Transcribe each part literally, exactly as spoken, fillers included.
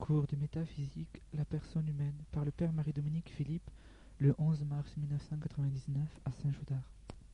Cours de métaphysique, la personne humaine, par le père Marie-Dominique Philippe, le onze mars mille neuf cent quatre-vingt-dix-neuf à Saint-Joudard.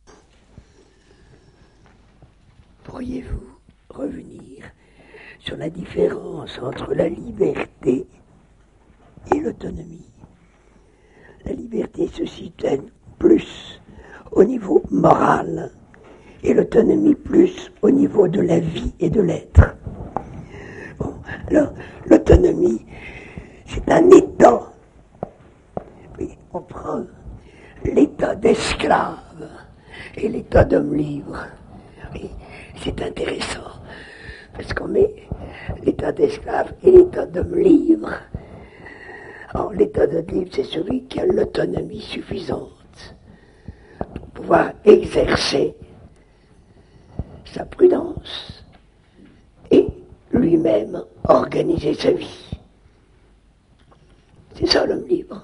Pourriez-vous revenir sur la différence entre la liberté et l'autonomie? La liberté se situe plus au niveau moral et l'autonomie plus au niveau de la vie et de l'être. Bon, alors, l'autonomie, c'est un état. Oui, on prend l'état d'esclave et l'état d'homme libre. Oui, c'est intéressant, parce qu'on met l'état d'esclave et l'état d'homme libre. Alors, l'état d'homme libre, c'est celui qui a l'autonomie suffisante pour pouvoir exercer sa prudence et lui-même organiser sa vie. C'est ça l'homme libre.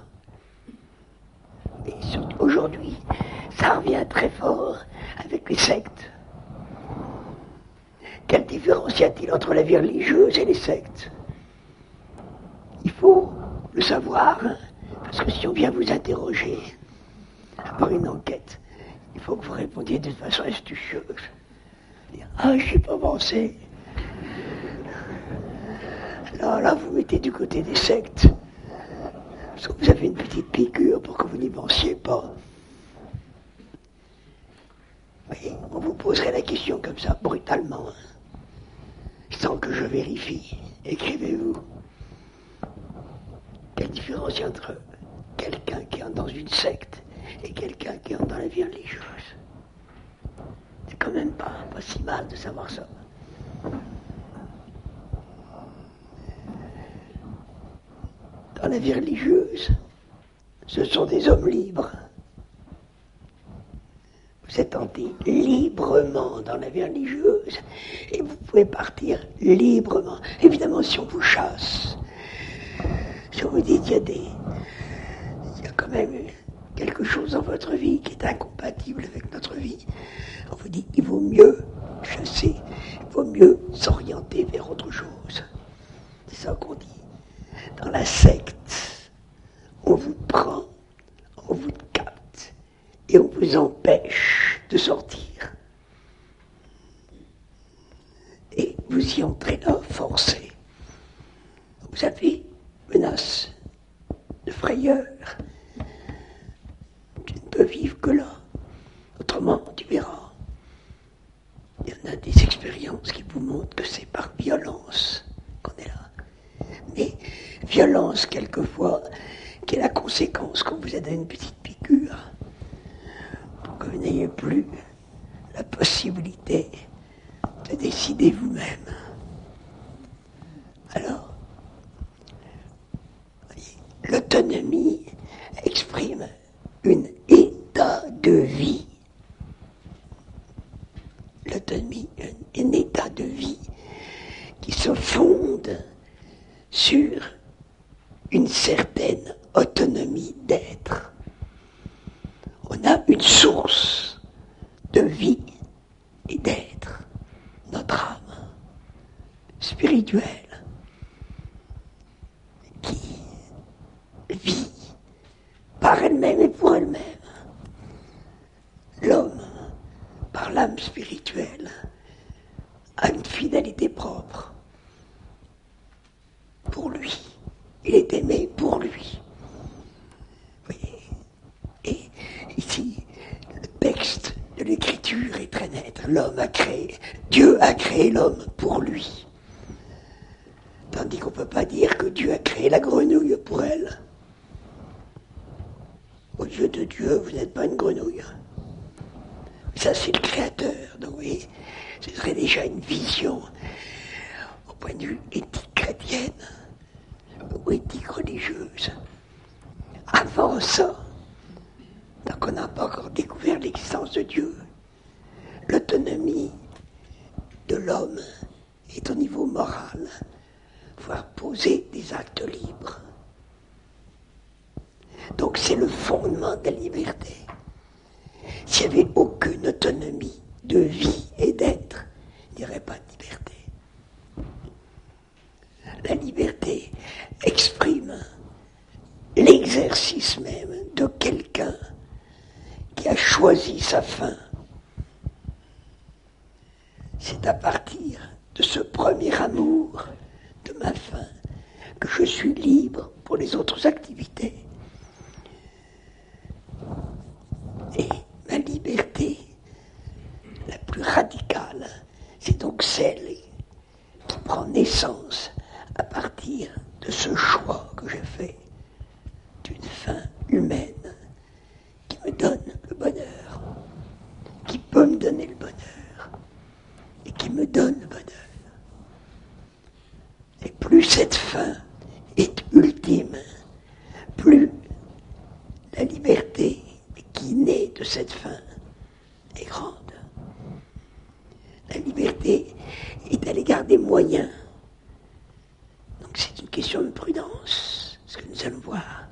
Et aujourd'hui, ça revient très fort avec les sectes. Quelle différence y a-t-il entre la vie religieuse et les sectes? Il faut le savoir, parce que si on vient vous interroger par une enquête, il faut que vous répondiez de façon astucieuse. Dire, ah, je n'ai pas pensé. Là, là, vous mettez du côté des sectes. Parce que vous avez une petite piqûre pour que vous n'y pensiez pas. Oui, on vous poserait la question comme ça, brutalement, hein, sans que je vérifie. Écrivez-vous. Quelle différence il y a entre quelqu'un qui entre dans une secte et quelqu'un qui entre dans la vie religieuse? C'est quand même pas, pas si mal de savoir ça. Dans la vie religieuse, ce sont des hommes libres. Vous êtes entré librement dans la vie religieuse et vous pouvez partir librement. Évidemment, si on vous chasse, si on vous dit qu'il y a des, il y a quand même quelque chose dans votre vie qui est incompatible avec notre vie, on vous dit il vaut mieux chasser, il vaut mieux s'orienter vers autre chose. C'est ça qu'on dit. Dans la secte, on vous prend, on vous capte et on vous empêche de sortir. Et vous y entrez là, forcé. Vous avez menace de frayeur. Tu ne peux vivre que là. Autrement, tu verras. Il y en a des expériences qui vous montrent que c'est par violence qu'on est là. Mais violence, quelquefois, qui est la conséquence qu'on vous a donné une petite piqûre, pour que vous n'ayez plus la possibilité de décider vous-même. Alors, l'autonomie exprime un état de vie. L'autonomie, un, un état de vie qui se fonde sur une certaine autonomie d'être. On a une source de vie et d'être, notre âme spirituelle, qui vit par elle-même et pour elle-même. L'homme, par l'âme spirituelle, a une finalité propre. Pour lui. Il est aimé pour lui. Oui. Et ici, le texte de l'écriture est très net. L'homme a créé, Dieu a créé l'homme pour lui. Tandis qu'on ne peut pas dire que Dieu a créé la grenouille pour elle. Aux yeux de Dieu, vous n'êtes pas une grenouille. Ça, c'est le Créateur. Donc, oui, ce serait déjà une vision au point de vue éthique chrétienne ou éthique religieuse. Avant ça, tant qu'on n'a pas encore découvert l'existence de Dieu, l'autonomie de l'homme est au niveau moral, pouvoir poser des actes libres. Donc c'est le fondement de la liberté. S'il n'y avait aucune autonomie de vie et d'être, il n'y aurait pas de liberté. La liberté liberté exprime l'exercice même de quelqu'un qui a choisi sa fin. C'est à partir de ce premier amour de ma fin que je suis libre pour les autres activités. Et ma liberté la plus radicale, c'est donc celle qui prend naissance à partir de ce choix que je fais d'une fin humaine qui me donne le bonheur, qui peut me donner le bonheur et qui me donne le bonheur. Et plus cette fin est ultime, plus la liberté qui naît de cette fin est grande. La liberté est à l'égard des moyens. Donc c'est une question de prudence, ce que nous allons voir.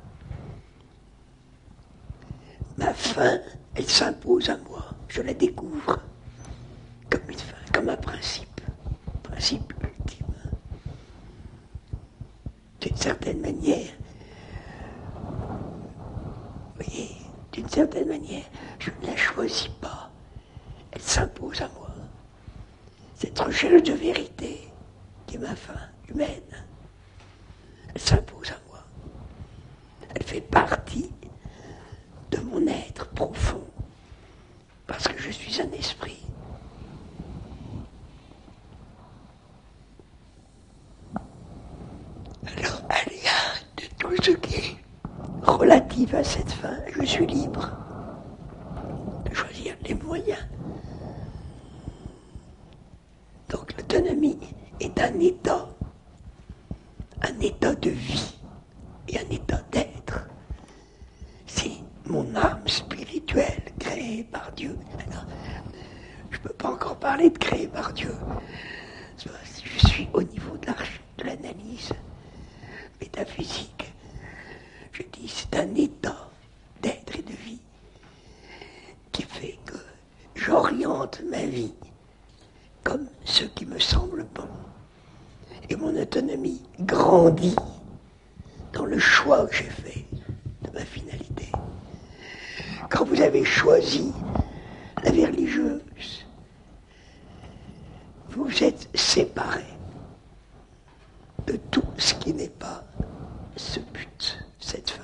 Ma fin, elle s'impose à moi. Je la découvre comme une fin, comme un principe, principe ultime. D'une certaine manière, vous voyez, d'une certaine manière, je ne la choisis pas. Elle s'impose à moi. Cette recherche de vérité, qui est ma fin humaine, elle s'impose à moi. Elle fait partie de mon être profond, parce que je suis un esprit. Alors, à l'égard de tout ce qui est relatif à cette fin, je suis libre de choisir les moyens. Donc l'autonomie est un état, un état de vie et un état d'être. C'est mon âme spirituelle créée par Dieu. Alors, je ne peux pas encore parler de créée par Dieu. Je suis au niveau de, de l'analyse métaphysique. Je dis c'est un état d'être et de vie qui fait que j'oriente ma vie comme ce qui me semble bon. Et mon autonomie grandit dans le choix que j'ai fait de ma finalité. Quand vous avez choisi la vie religieuse, vous vous êtes séparé de tout ce qui n'est pas ce but, cette fin.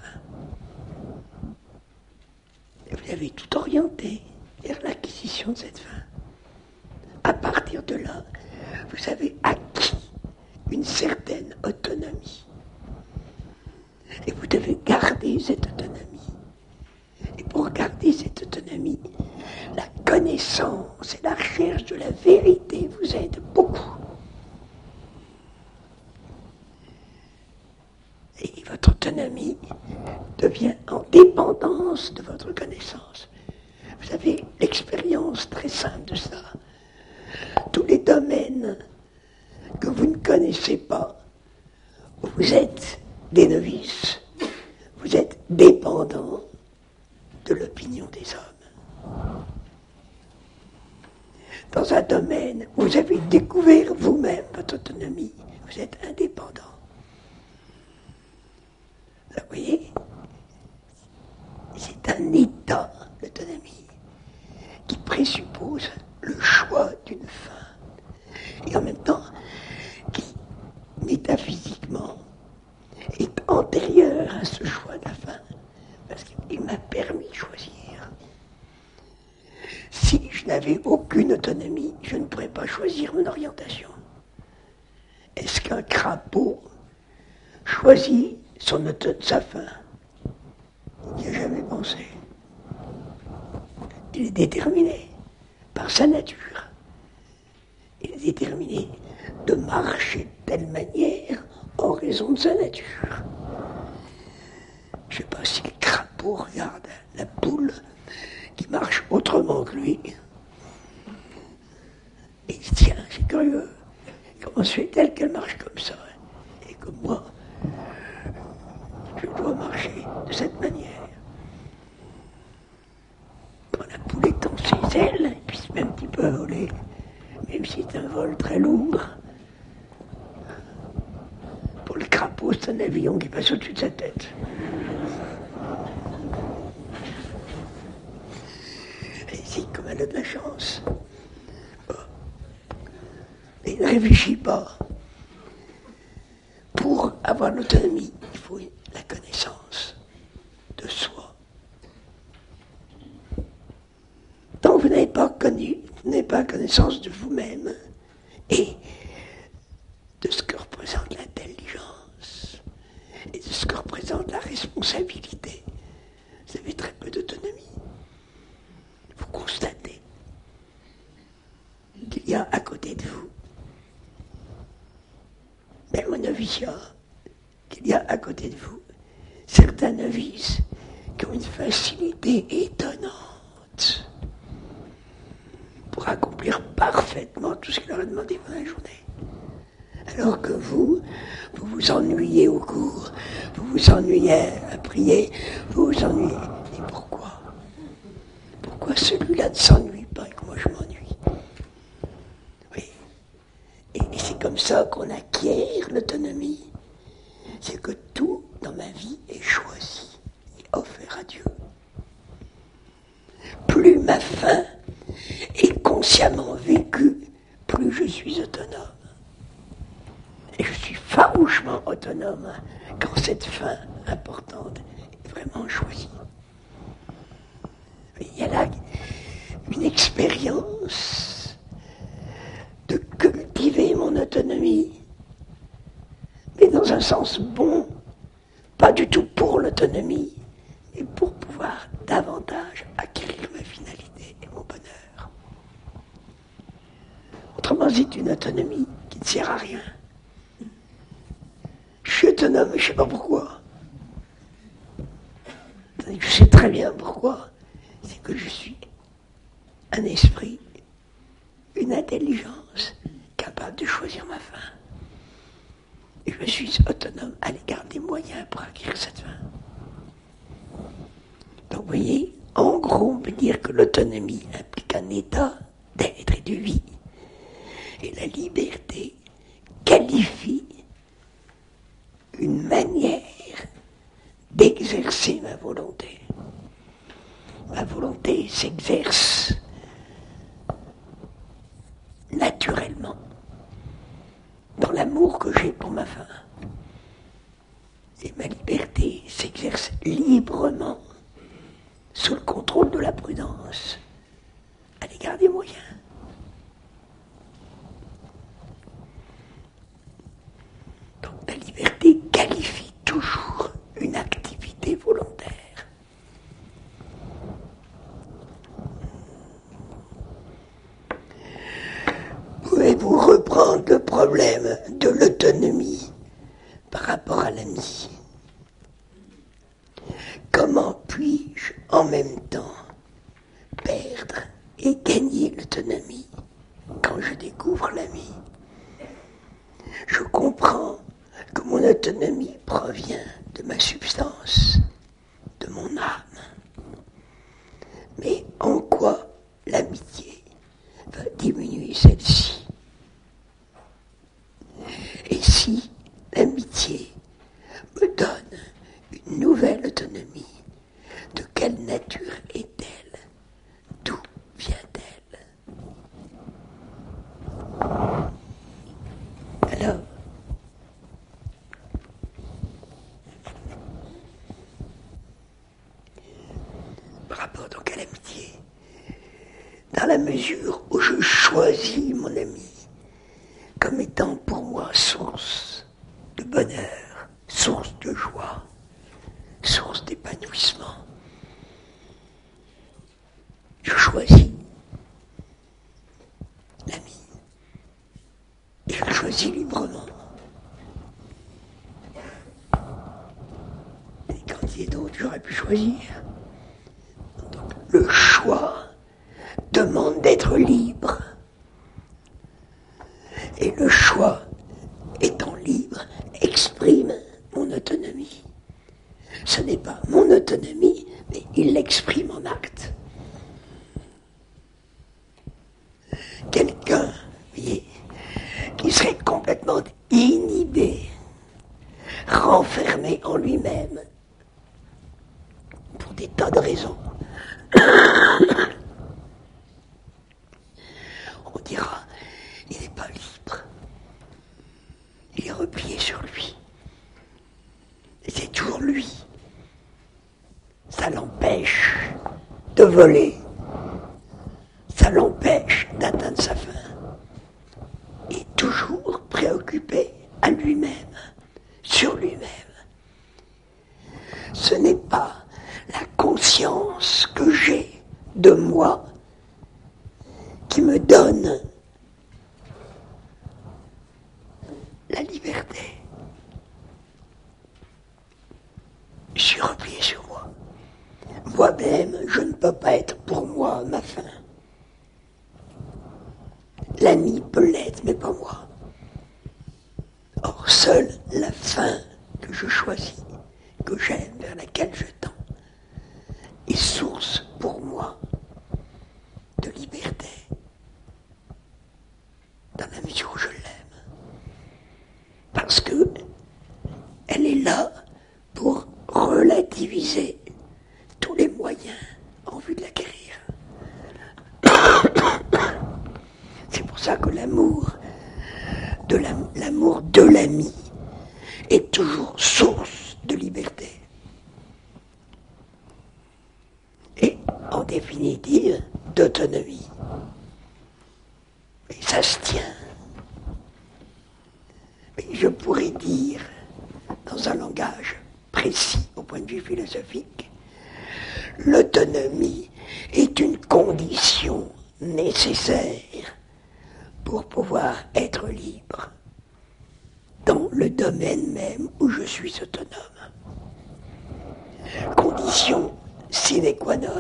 Et vous avez tout orienté vers l'acquisition de cette fin. À partir de là, vous avez acquis une certaine autonomie. Et vous devez garder cette autonomie. Et pour garder cette autonomie, la connaissance et la recherche de la vérité vous aident beaucoup. Et votre autonomie devient en dépendance de votre connaissance. Vous avez l'expérience très simple de ça. Tous les domaines que vous ne connaissez pas, vous êtes des novices, vous êtes dépendants de l'opinion des hommes. Dans un domaine où vous avez découvert vous-même votre autonomie, vous êtes indépendant. Vous voyez, c'est un état d'autonomie qui présuppose le choix d'une fin. Et en même temps, qui, métaphysiquement, est antérieur à ce choix de la fin, parce qu'il m'a permis de choisir. Si je n'avais aucune autonomie, je ne pourrais pas choisir mon orientation. Est-ce qu'un crapaud choisit son auto- sa fin? Il n'y a jamais pensé. Il est déterminé par sa nature. Il est déterminé de marcher de telle manière en raison de sa nature. Je ne sais pas si le crapaud regarde la poule qui marche autrement que lui. Et il dit, tiens, c'est curieux. Comment se fait-elle qu'elle marche comme ça? Et que moi, je dois marcher de cette manière. Quand la poule étend ses ailes, elle puisse même un petit peu voler, même si c'est un vol très lourd. Pour le crapaud, c'est un avion qui passe au-dessus de sa tête. Et si, comme elle a de la chance. Bon. Mais il ne réfléchit pas. Pour avoir l'autonomie, il faut la connaissance de soi. Tant que vous n'avez pas connu, vous n'avez pas connaissance de vous-même et de ce que représente l'intelligence et de ce que représente la responsabilité, vous avez très peu d'autonomie. Vous constatez qu'il y a à côté de vous, même au noviciat, qu'il y a à côté de vous certains novices qui ont une facilité étonnante pour accomplir parfaitement tout ce qu'il leur a demandé pendant la journée. Alors que vous, vous vous ennuyez au cours, vous vous ennuyez à prier, vous vous ennuyez. Et pourquoi ? Pourquoi celui-là ne s'ennuie pas et que moi je m'ennuie ? Oui. Et, et c'est comme ça qu'on acquiert l'autonomie. C'est que tout dans ma vie est choisi et offert à Dieu. Plus ma faim est consciemment vécue, plus je suis autonome. Et je suis farouchement autonome quand cette fin importante est vraiment choisie. Il y a là une expérience de cultiver mon autonomie, mais dans un sens bon, pas du tout pour l'autonomie, mais pour pouvoir davantage acquérir ma finalité et mon bonheur. Autrement, c'est une autonomie qui ne sert à rien. Je suis autonome, mais je ne sais pas pourquoi. Je sais très bien pourquoi. C'est que je suis un esprit, une intelligence capable de choisir ma fin. Et je suis autonome à l'égard des moyens pour acquérir cette fin. Donc vous voyez, en gros, on peut dire que l'autonomie implique un état d'être et de vie. Et la liberté qualifie une manière d'exercer ma volonté. Ma volonté s'exerce naturellement dans l'amour que j'ai pour ma fin. Et ma liberté s'exerce librement sous le contrôle de la prudence à l'égard des moyens. Donc la liberté qualifie toujours une activité volontaire. Pouvez-vous reprendre le problème de l'autonomie par rapport à l'amitié ? Comment puis-je en même temps perdre et gagner l'autonomie quand je découvre l'ami ? Je comprends que mon autonomie provient de ma substance, de mon âme. Mais en quoi l'amitié va diminuer celle-ci ? Et si l'amitié me donne une nouvelle autonomie, de quelle nature est-elle ? D'où vient-elle ? Alors, par rapport donc à l'amitié, dans la mesure où je choisis mon ami comme étant pour moi source de bonheur, source de joie, source d'épanouissement, je choisis l'ami et je le choisis librement. Et quand il y a d'autres, j'aurais pu choisir. Donc, le choix demande d'être libre. Et le choix, étant libre, exprime mon autonomie. Ce n'est pas mon autonomie, mais il l'exprime en acte. Quelqu'un, vous voyez, qui serait complètement inhibé renfermé en lui-même, pour des tas de raisons. On dira, il n'est pas libre. Il est replié sur lui. Et c'est toujours lui. Ça l'empêche de voler. Ça l'empêche d'atteindre sa fin. Il est toujours préoccupé à lui-même, sur lui-même. Ce n'est pas la conscience que j'ai de moi qui me donne la liberté. Je suis replié sur moi. Moi-même, je ne peux pas être pour moi ma fin. L'ami peut l'être, mais pas moi. Or, seule la fin que je choisis, que j'aime, vers laquelle je tends, est source pour moi de liberté, dans la mesure où je l'aime. Parce que elle est là pour relativiser tous les moyens en vue de l'acquérir. C'est pour ça que l'amour de la, l'amour de l'ami est toujours source de liberté. Et en définitive, d'autonomie. Et ça se tient. Et je pourrais dire, dans un langage précis au point de vue philosophique, l'autonomie est une condition nécessaire pour pouvoir être libre dans le domaine même où je suis autonome. Condition sine qua non.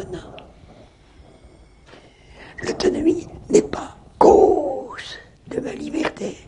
L'autonomie n'est pas cause de ma liberté.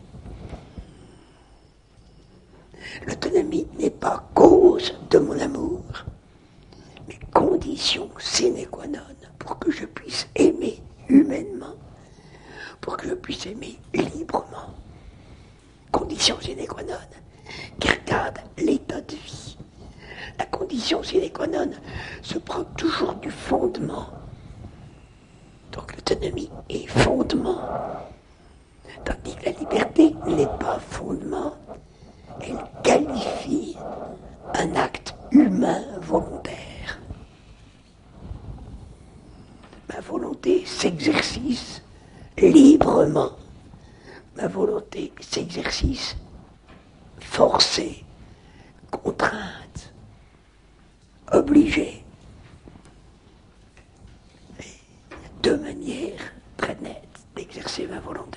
L'autonomie n'est pas cause de mon amour, mais condition sine qua non pour que je puisse aimer humainement, pour que je puisse aimer librement. Condition sine qua non qui regarde l'état de vie. La condition sine qua non se prend toujours du fondement. Donc l'autonomie est fondement, tandis que la liberté n'est pas fondement. Elle qualifie un acte humain volontaire. Ma volonté s'exercice librement. Ma volonté s'exercice forcée, contrainte, obligée. Et il y a deux manières très nettes d'exercer ma volonté.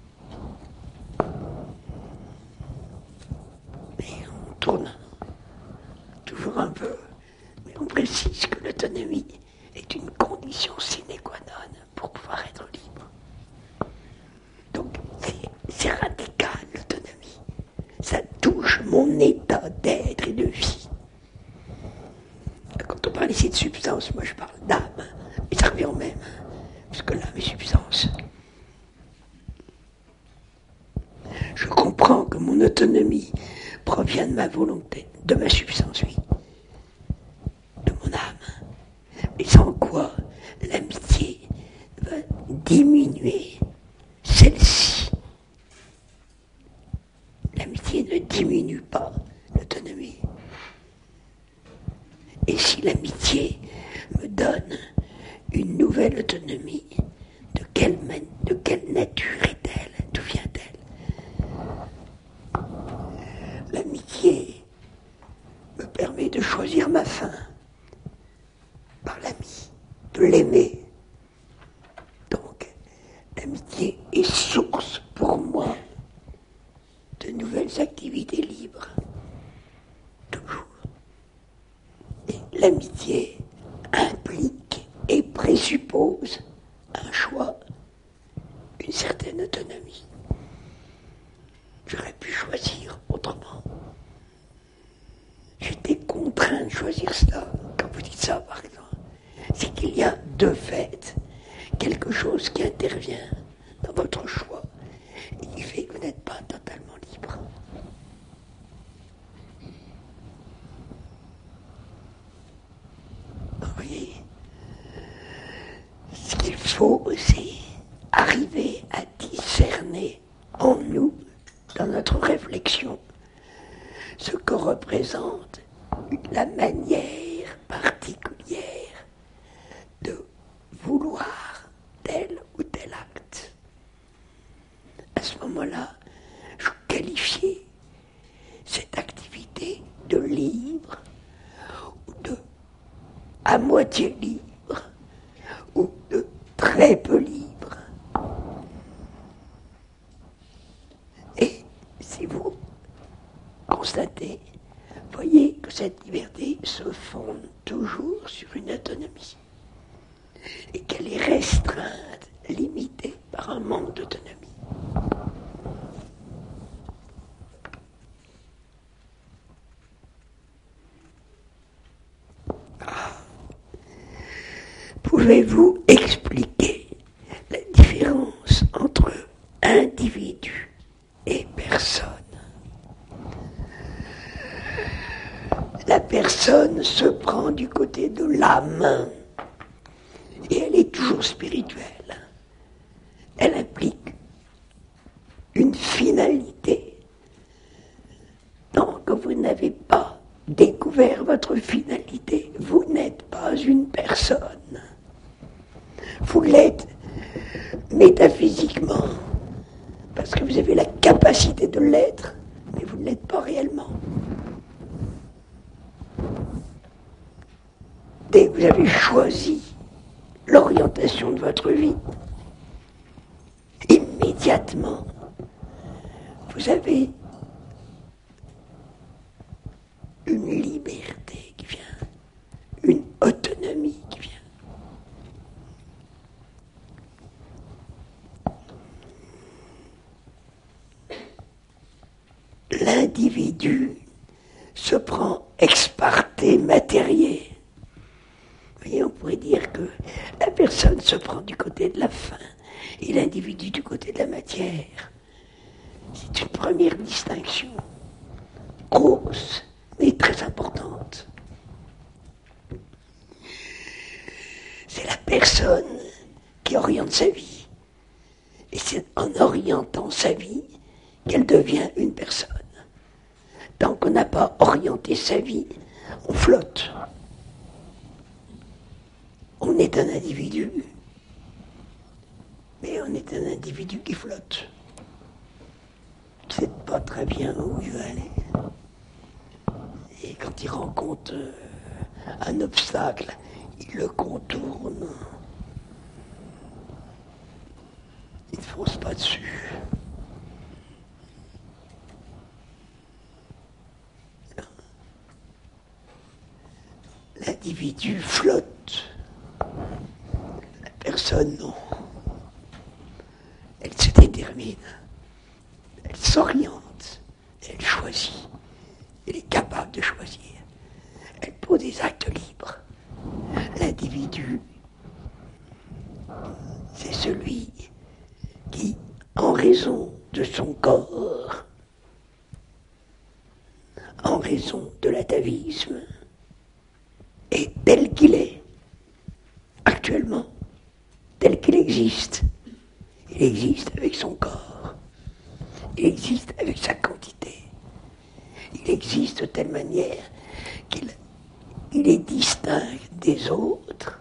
Et on tourne toujours un peu, mais on précise que l'autonomie est une condition sine qua non pour pouvoir être libre. Donc c'est, c'est radical l'autonomie. Ça touche mon état d'être et de vie. Quand on parle ici de substance, moi je parle d'âme, mais ça revient au même, parce que l'âme est substance. Je comprends que mon autonomie provient de ma volonté, de ma substance, oui, de mon âme. Mais sans quoi l'amitié va diminuer celle-ci. L'amitié ne diminue pas l'autonomie. Et si l'amitié me donne une nouvelle autonomie, de quelle, de quelle nature est-elle? D'où vient-elle? L'amitié me permet de choisir ma fin par l'ami, de l'aimer. Donc, l'amitié est source pour moi de nouvelles activités libres. Toujours. Et l'amitié implique et présuppose un choix, une certaine autonomie. J'aurais pu choisir autrement. J'étais contraint de choisir cela. Quand vous dites ça, par exemple, c'est qu'il y a de fait quelque chose qui intervient dans votre choix et qui fait que vous n'êtes pas totalement libre. faut aussi arriver à discerner en nous, dans notre réflexion, ce que représente la manière particulière de vouloir tel ou tel acte. À ce moment-là, je qualifiais cette activité de libre, ou de à moitié libre, ou de très peu libre. Et si vous constatez, voyez que cette liberté se fonde toujours sur une autonomie et qu'elle est restreinte, limitée par un manque d'autonomie. Ah. Pouvez-vous expliquer la différence entre individu et personne? La personne se prend du côté de l'âme et elle est toujours spirituelle. Elle implique une finalité. Tant que vous n'avez pas découvert votre finalité, vous n'êtes pas une personne. Vous l'êtes métaphysiquement, parce que vous avez la capacité de l'être, mais vous ne l'êtes pas réellement. Dès que vous avez choisi l'orientation de votre vie, immédiatement, vous avez une liberté qui vient, une autonomie qui vient. L'individu se prend ex parte materie. Vous voyez, on pourrait dire que la personne se prend du côté de la fin et l'individu du côté de la matière. C'est une première distinction, grosse, mais très importante. C'est la personne qui oriente sa vie. Et c'est en orientant sa vie qu'elle devient une personne. Tant qu'on n'a pas orienté sa vie, on flotte. On est un individu, mais on est un individu qui flotte. Il ne sait pas très bien où il veut aller. Et quand il rencontre euh, un obstacle, il le contourne. Il ne fonce pas dessus. L'individu flotte. La personne, non. Elle se détermine. Elle s'oriente. Elle choisit. Elle est capable de choisir. Elle pose des actes libres. L'individu, c'est celui qui, en raison de son corps, en raison de l'atavisme, est tel qu'il est, actuellement, tel qu'il existe. Il existe avec son corps. Il existe avec sa quantité. Il existe de telle manière qu'il il est distinct des autres.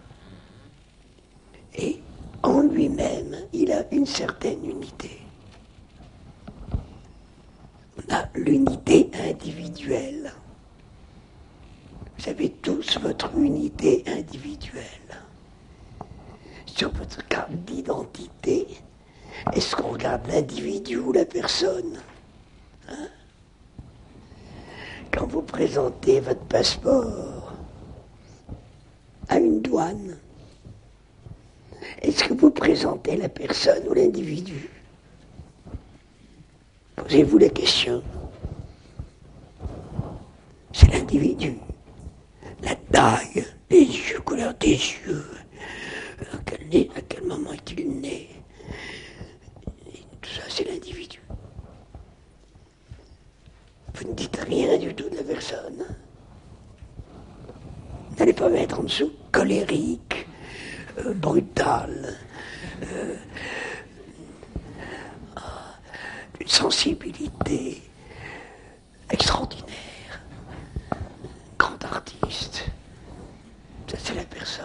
Et en lui-même, il a une certaine unité. On a l'unité individuelle. Vous avez tous votre unité individuelle. Sur votre carte d'identité, est-ce qu'on regarde l'individu ou la personne? Hein? Quand vous présentez votre passeport à une douane, est-ce que vous présentez la personne ou l'individu? Posez-vous la question. C'est l'individu. La taille, les yeux, couleur des yeux, à quel, à quel moment est-il né? Et tout ça, c'est l'individu. Vous ne dites rien du tout de la personne. N'allez pas mettre en dessous colérique, euh, brutal, euh, d'une sensibilité extraordinaire, grand artiste. Ça, c'est la personne.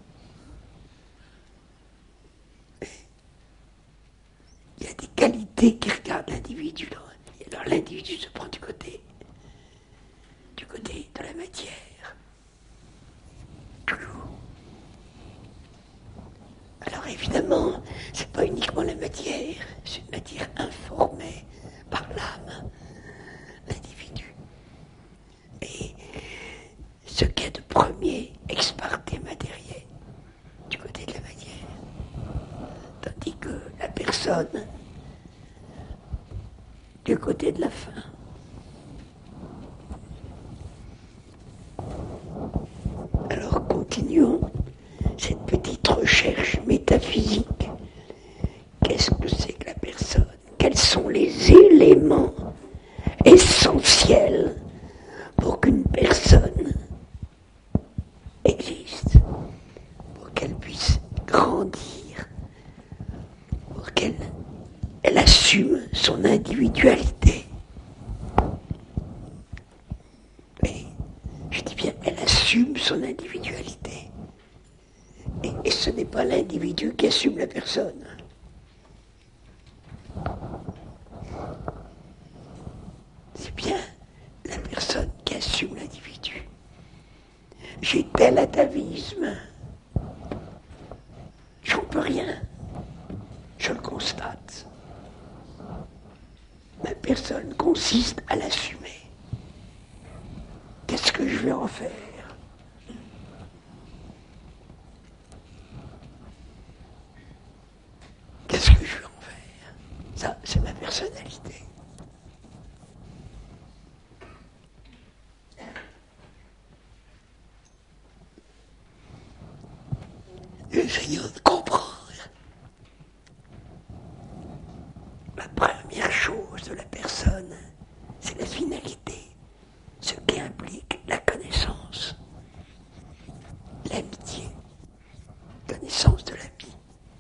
Et il y a des qualités qui regardent l'individu. Alors l'individu se prend du côté, du côté de la matière. Toujours. Alors évidemment, c'est pas uniquement la matière, c'est une matière informée par l'âme, l'individu. Et ce qu'il y a de premier, ex parte matériel, du côté de la matière. Tandis que la personne, du côté de la fin. Alors continuons cette petite recherche métaphysique. Qu'est-ce que c'est que la personne? Quels sont les éléments essentiels pour qu'une personne existe, pour qu'elle puisse grandir, pour qu'elle elle assume son individualité? Et je dis bien, elle assume son individualité. Et, et ce n'est pas l'individu qui assume la personne. C'est bien la personne qui assume l'individu. J'ai tel atavisme. J'en peux rien. Je le constate. Ma personne consiste à l'assumer. Qu'est-ce que je vais en faire? Qu'est-ce que je vais en faire? Ça, c'est ma personnalité. Essayons de comprendre. La première chose de la personne, c'est la finalité, ce qui implique la connaissance, l'amitié, connaissance de l'ami.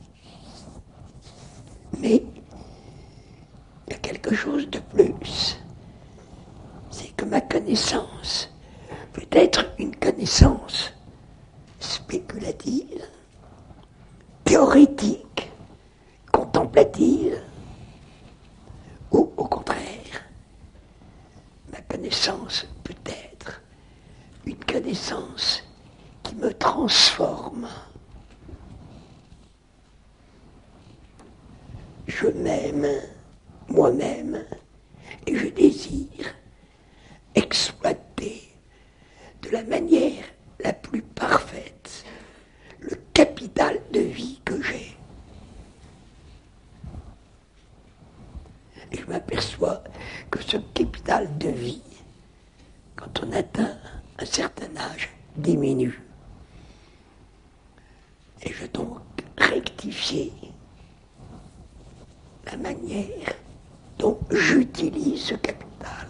Mais il y a quelque chose de plus, c'est que ma connaissance peut être une connaissance spéculative, théorétique, contemplative, ou au contraire, ma connaissance peut être une connaissance qui me transforme. Je m'aime moi-même et je désire exploiter de la manière la plus parfaite le capital de vie que j'ai. Et je m'aperçois que ce capital de vie, quand on atteint un certain âge, diminue. Et je dois donc rectifier la manière dont j'utilise ce capital.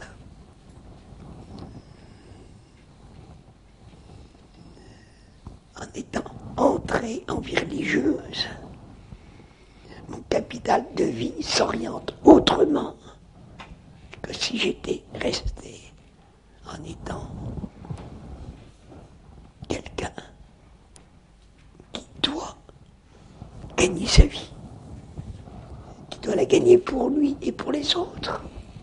En étant entrée en vie religieuse, mon capital de vie s'oriente autrement que si j'étais resté en étant quelqu'un qui doit gagner sa vie, qui doit la gagner pour lui et pour les autres.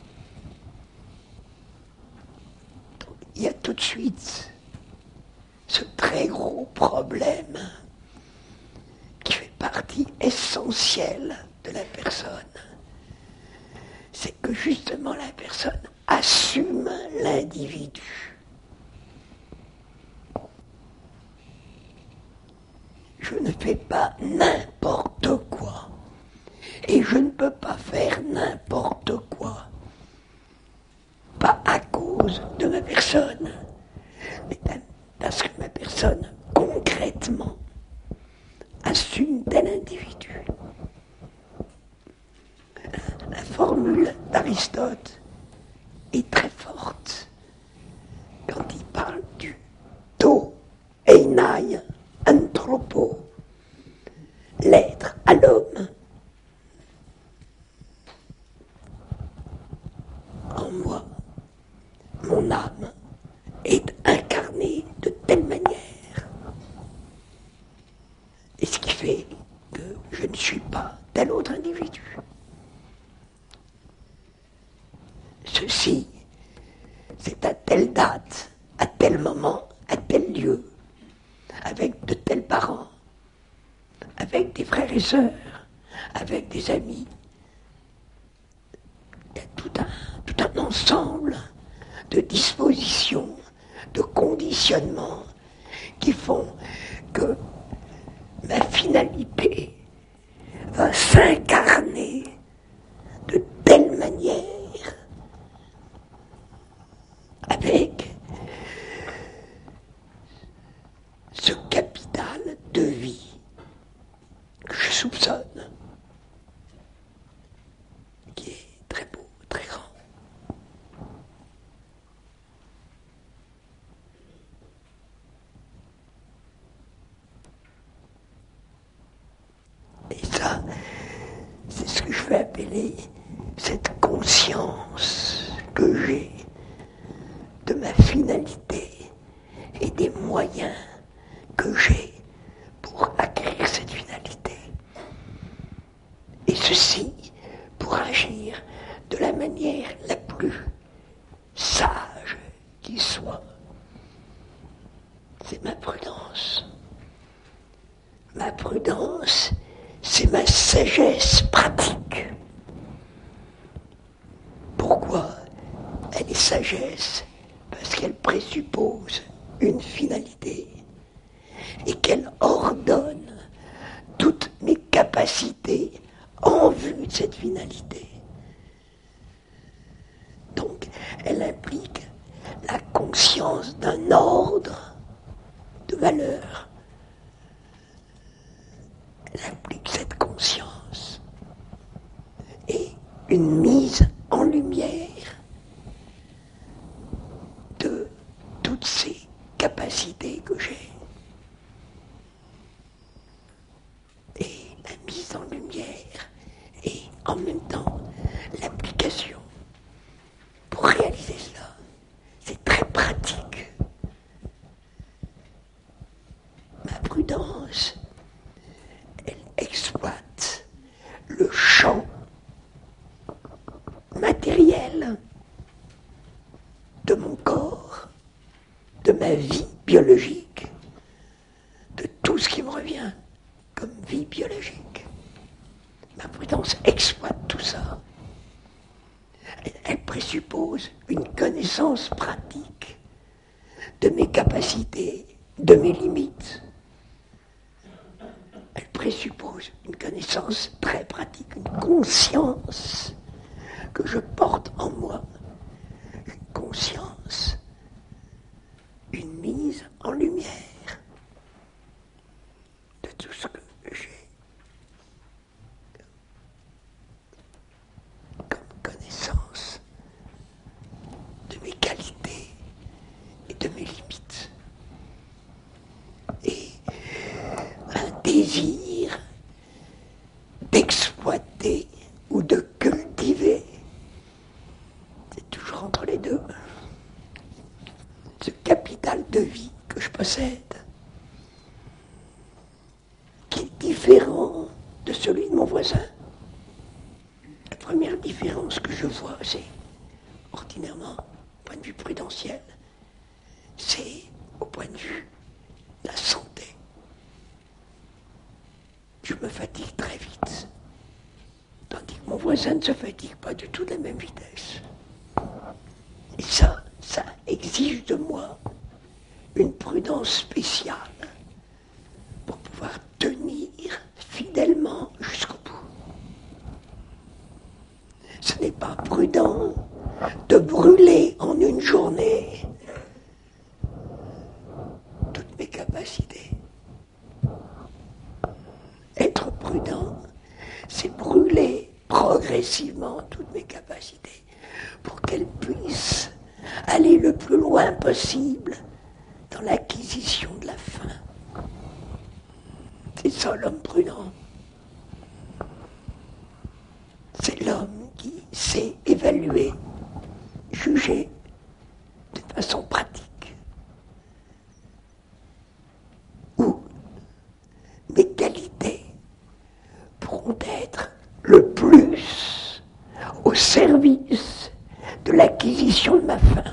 Donc, il y a tout de suite ce très gros problème qui fait partie essentielle de la personne. C'est que justement la personne assume l'individu. Je ne fais pas n'importe quoi. Et je ne peux pas faire n'importe quoi. Pas à cause de ma personne, mais parce que ma personne, concrètement, assume tel individu. La formule d'Aristote est très forte quand il parle du to einai anthropo, l'être à l'homme. âme est incarnée de telle manière. Et ce qui fait que je ne suis pas tel autre individu. Ceci, c'est à telle date, à tel moment, à tel lieu, avec de tels parents, avec des frères et sœurs, avec des amis. Il y a tout un, tout un ensemble de dispositions, de conditionnements qui font que ma finalité va s'incarner de telle manière avec ce capital de vie que je soupçonne, qui est très beau, très grand. Et ça, c'est ce que je vais appeler cette conscience que j'ai de ma finalité et des moyens que j'ai pour acquérir cette finalité. Et ceci pour agir de la manière la plus sage qui soit. C'est ma prudence. Ma prudence, c'est ma sagesse pratique. Pourquoi elle est sagesse? Parce qu'elle présuppose une finalité et qu'elle ordonne toutes mes capacités en vue de cette finalité. Donc, elle implique la conscience d'un ordre de valeurs. Elle implique cette conscience et une mise en lumière de toutes ces capacités que j'ai. Et la mise en lumière et en même temps l'application. Pour réaliser cela, c'est très pratique. Ma prudence, elle exploite le champ matériel de mon corps, de ma vie biologique, de tout ce qui me revient comme vie biologique. Ma prudence exploite tout ça. Elle, elle présuppose une connaissance pratique de mes capacités, de mes limites. Elle présuppose une connaissance très pratique, une conscience que je porte en moi. Une conscience, une mise en lumière de tout ce que j'ai comme connaissance de mes qualités et de mes limites. Et un désir d'exploiter ou de cultiver, c'est toujours entre les deux, ce capital de vie que je possède, qui est différent de celui de mon voisin. La première différence que je vois, c'est, ordinairement, au point de vue prudentiel, c'est au point de vue de la santé. Je me fatigue très vite, tandis que mon voisin ne se fatigue pas du tout de la même vitesse. Et ça, ça exige de moi une prudence spéciale pour pouvoir tenir fidèlement jusqu'au bout. Ce n'est pas prudent de brûler en une journée toutes mes capacités. Être prudent, c'est brûler progressivement toutes mes capacités pour qu'elles puissent aller le plus loin possible dans l'acquisition de la fin. C'est ça l'homme prudent. C'est l'homme qui sait évaluer, juger d'une jouisse de l'acquisition de ma faim.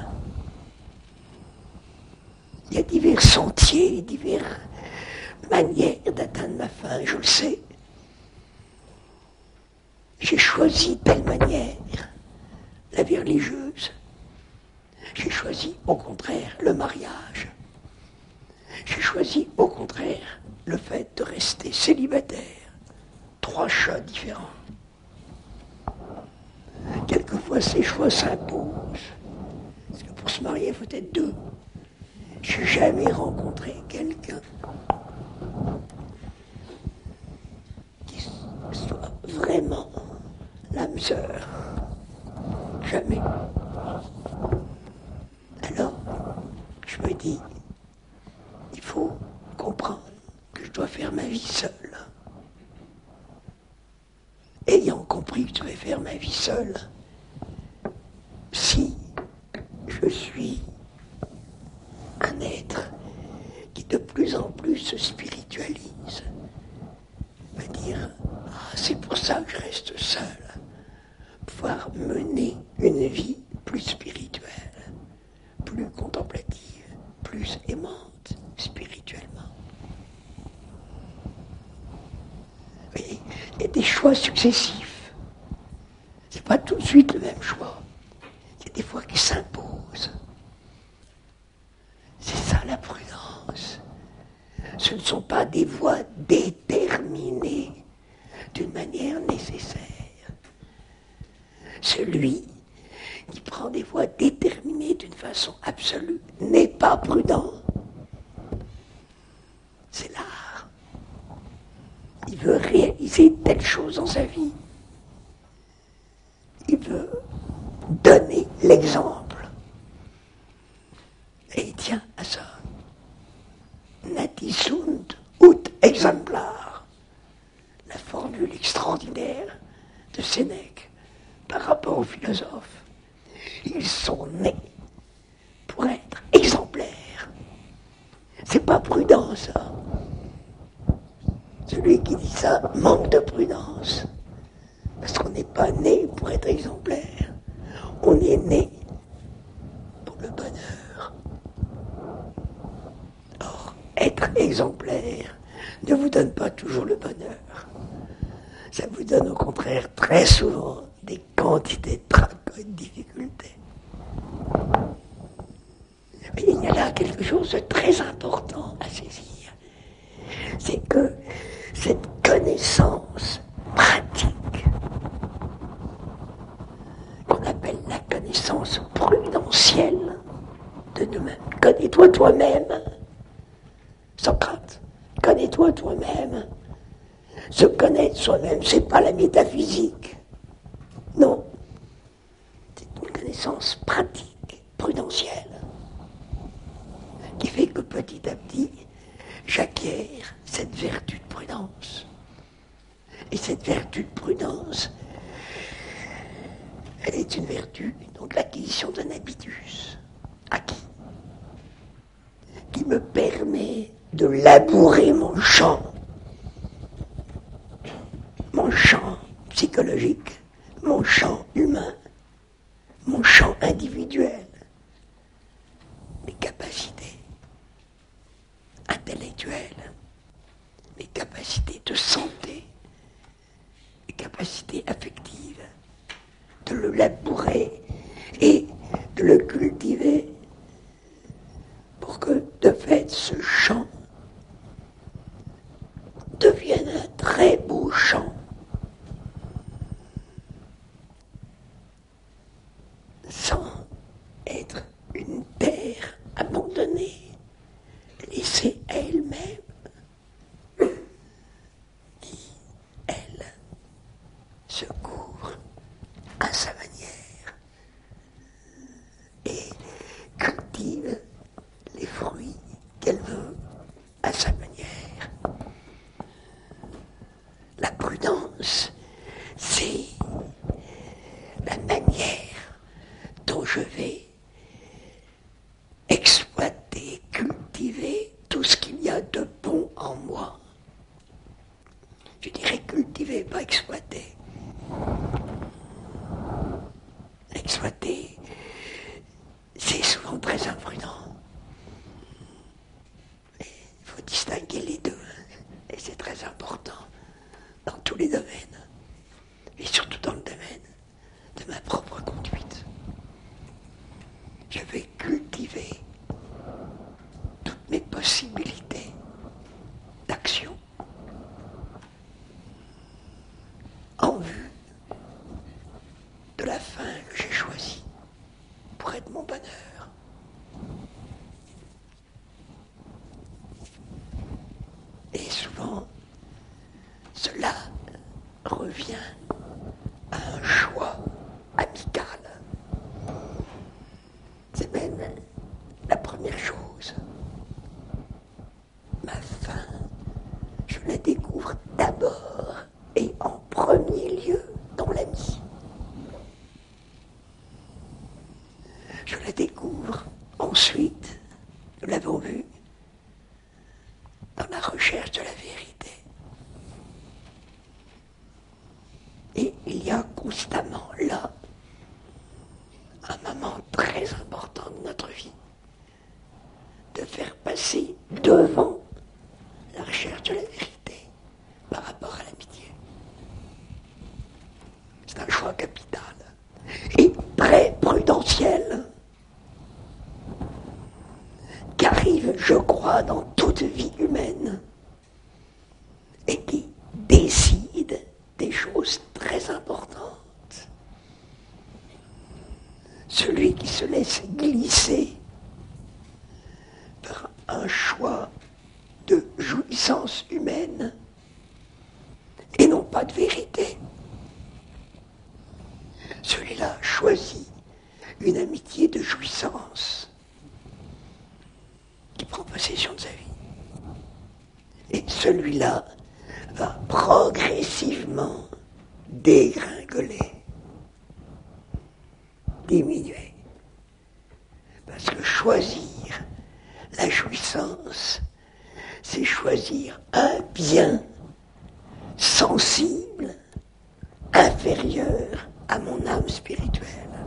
Il y a divers sentiers, diverses manières d'atteindre ma faim, je le sais. J'ai choisi telle manière, la vie religieuse. J'ai choisi au contraire le mariage. J'ai choisi au contraire le fait de rester célibataire. Trois choix différents. Quelquefois ces choix s'imposent. Parce que pour se marier, il faut être deux. Je n'ai jamais rencontré quelqu'un qui soit vraiment l'âme sœur. Jamais. Alors, je me dis, il faut comprendre que je dois faire ma vie seule. Ayant compris que je devais faire ma vie seule, si je suis un être qui de plus en plus se spiritualise, va dire, ah, c'est pour ça que je reste seul, pouvoir mener une vie plus spirituelle, plus contemplative, plus aimante spirituellement. Vous voyez, il y a des choix successifs. C'est pas tout de suite le même choix. Il y a des fois qui s'imposent. C'est ça la prudence. Ce ne sont pas des voies déterminées d'une manière nécessaire. Celui qui prend des voies déterminées d'une façon absolue n'est pas prudent. C'est l'art. Il veut réaliser telle chose dans sa vie. Il veut donner l'exemple. Et il tient à ça. Nati sunt ut exemplar. La formule extraordinaire de Sénèque par rapport aux philosophes. Ils sont nés pour être exemplaires. C'est pas prudent, ça. Celui qui dit ça manque de prudence. Parce qu'on n'est pas né pour être exemplaire. On est né pour le bonheur. Or, être exemplaire ne vous donne pas toujours le bonheur. Ça vous donne au contraire très souvent des quantités de tracas et de difficultés. Mais il y a là quelque chose de très important à saisir. C'est que cette connaissance pratique, qu'on appelle la connaissance prudentielle de nous-mêmes. Connais-toi toi-même. Socrate, connais-toi toi-même. Se connaître soi-même, c'est pas la métaphysique. Non. C'est une connaissance pratique, prudentielle, qui fait que petit à petit, j'acquiers cette vertu de prudence. Et cette vertu de prudence, elle est une vertu, donc l'acquisition d'un habitus acquis, qui me permet de labourer mon champ, mon champ psychologique, mon champ humain, mon champ individuel, mes capacités intellectuelles, mes capacités de santé, mes capacités affectives, de le labourer et de le cultiver pour que, de fait, ce champ devienne un très beau champ. Sans être une terre abandonnée, laissée à elle-même, qui, elle, se couvre à sa manière et cultive les fruits qu'elle veut possibilité d'action en vue de la fin que j'ai choisie pour être mon bonheur. Et souvent, cela revient à un choix amical. C'est même la première chose. Ma fin, je la découvre d'abord et en premier lieu dans l'ami. Je la découvre ensuite, nous l'avons vu, dans la recherche de la vérité. Et il y a constamment là un moment très important de notre vie, de faire passer devant la recherche de la vérité par rapport à l'amitié. C'est un choix capital et très prudentiel qui arrive, je crois, dans toute vie humaine et qui décide des choses très importantes. Celui qui se laisse glisser par un choix de jouissance humaine et non pas de vérité, celui-là choisit une amitié de jouissance qui prend possession de sa vie. Et celui-là va progressivement dégringoler, diminuer. Parce que choisir la jouissance, c'est choisir un bien sensible, inférieur à mon âme spirituelle.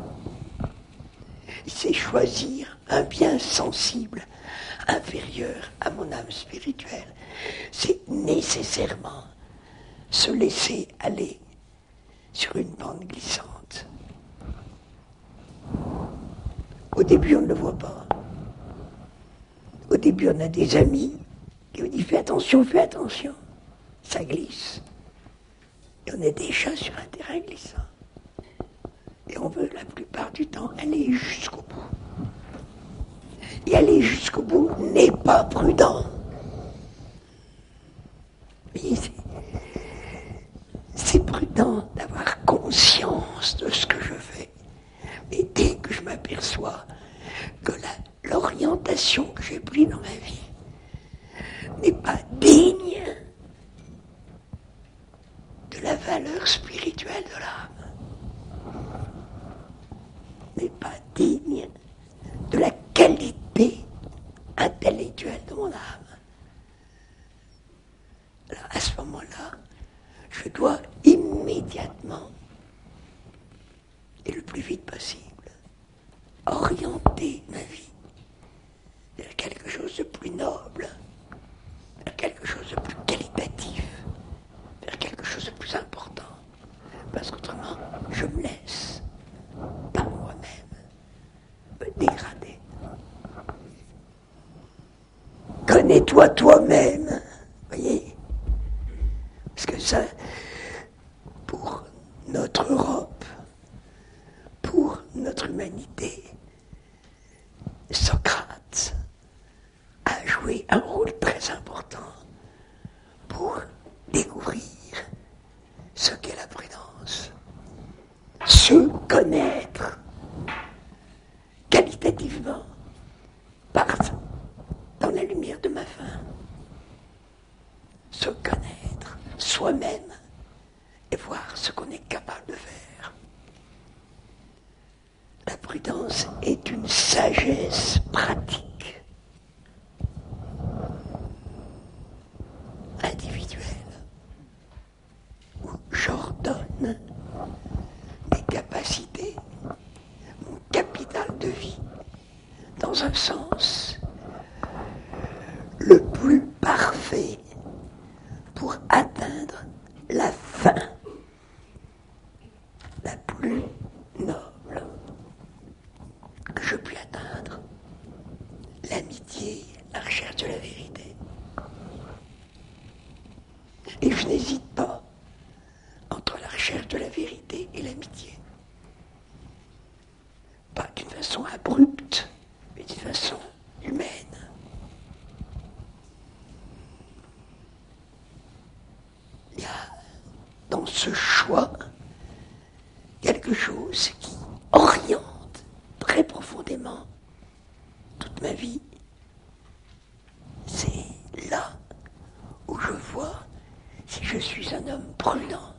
C'est choisir un bien sensible, inférieur à mon âme spirituelle. C'est nécessairement se laisser aller sur une bande glissante. Au début, on ne le voit pas. Au début, on a des amis qui nous disent « fais attention, fais attention ». Ça glisse. Et on est déjà sur un terrain glissant. Et on veut la plupart du temps aller jusqu'au bout. Et aller jusqu'au bout n'est pas prudent. Mais c'est, c'est prudent d'avoir conscience de ce que je fais. Mais dès que je m'aperçois que la, l'orientation que j'ai prise dans ma vie n'est pas digne de la valeur spirituelle de l'âme, n'est pas digne de la qualité intellectuelle de mon âme. Alors à ce moment-là, je dois immédiatement, et le plus vite possible, orienter ma vie vers quelque chose de plus noble, vers quelque chose de plus qualitatif, vers quelque chose de plus important. Parce qu'autrement, je me laisse, par moi-même, me dégrader. Connais-toi toi-même, voyez. Parce que ça, pour notre Europe, pour notre humanité, Socrate a joué un rôle très important pour découvrir ce qu'est la prudence. Se connaître qualitativement par dans la lumière de ma fin. Se connaître soi-même et voir ce qu'on est capable de faire. La prudence est une sagesse pratique, individuelle, où j'ordonne mes capacités, mon capital de vie, dans un sens le plus parfait pour atteindre la fin la plus noble que je puis atteindre, l'amitié, la recherche de la vérité. dans ce choix quelque chose qui oriente très profondément toute ma vie. C'est là où je vois si je suis un homme prudent